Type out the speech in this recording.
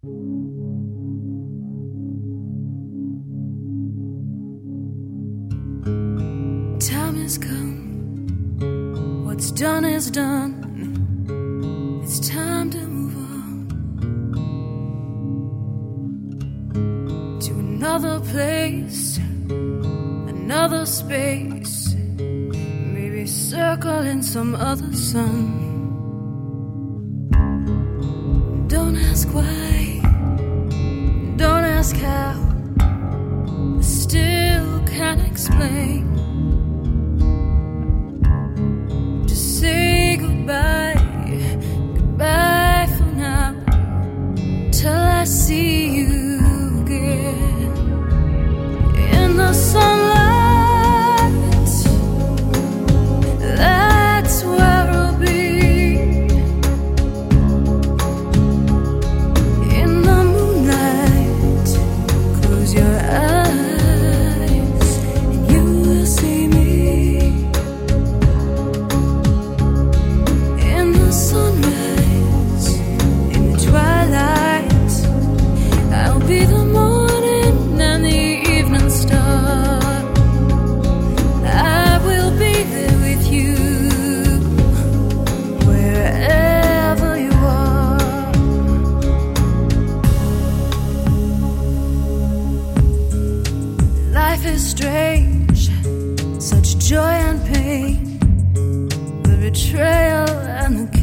Time has come, what's done is done. It's time to move on to another place, another space, maybe circle in some other sun. Don't ask why, don't ask how, I still can't explain. Just say goodbye, goodbye for now, till I see you again. In the sunlight, that's where I'll be. In the moonlight, close your eyes and you will see me. In the sunrise, in the twilight, I'll be the morning and the evening star. I will be there with you, wherever you are. Life is strange, such joy and pain, the betrayal and the